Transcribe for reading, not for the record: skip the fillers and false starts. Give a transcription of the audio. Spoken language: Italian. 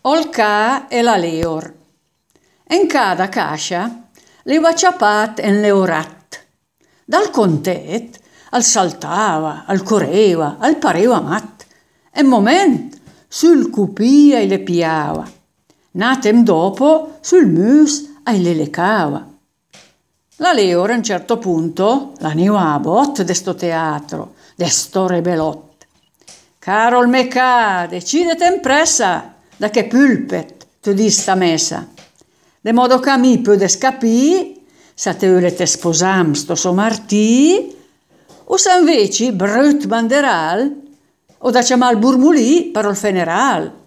Ol ca e la leor. En cada cascia l'eva ciapat en leorat. Dal contet al saltava, al correva, al pareva mat. En moment sul cupia e le piava. Natem dopo sul mus e le lecava. La leor a un certo punto l'aniva a bot de sto teatro, de sto rebelot. Carol me ca, decidete impressa da che pulpet tu di sta messa. De modo che mi pöde scapì, se te volete sposam sto so martì, o se invece brut banderal, o da chiamare il burmulì per il funeral.